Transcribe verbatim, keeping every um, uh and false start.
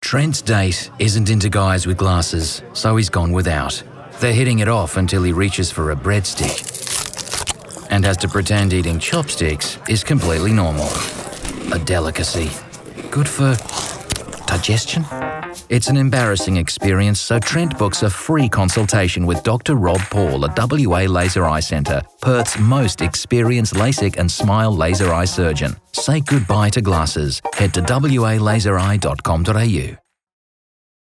Trent's date isn't into guys with glasses, so he's gone without. They're hitting it off until he reaches for a breadstick and has to pretend eating chopsticks is completely normal. A delicacy. Good for digestion? It's an embarrassing experience, so Trent books a free consultation with Doctor Rob Paul at W A Laser Eye Centre, Perth's most experienced LASIK and SMILE laser eye surgeon. Say goodbye to glasses. Head to w a laser eye dot com dot a u.